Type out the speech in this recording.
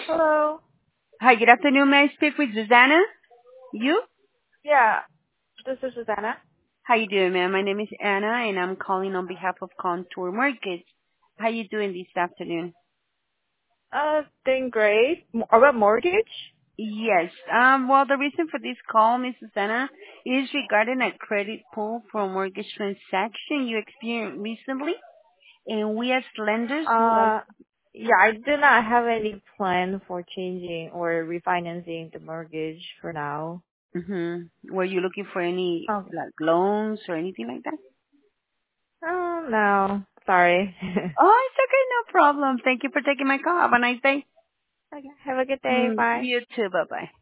Hello. Hi, good afternoon. May I speak with Susanna? You? Yeah, this is Susanna. How you doing, ma'am? My name is Anna, and I'm calling on behalf of Contour Mortgage. How you doing this afternoon? Doing great. About mortgage? Yes. Well, the reason for this call, Miss Susanna, is regarding a credit pull for a mortgage transaction you experienced recently, and we as lenders would like. Uh, yeah, I do not have any plan for changing or refinancing the mortgage for now. Were you looking for any Okay. like loans or anything like that? Oh, no. Sorry. Oh, it's okay, no problem. Thank you for taking my call. Have a nice day. Okay, have a good day. Bye. You too. Bye bye.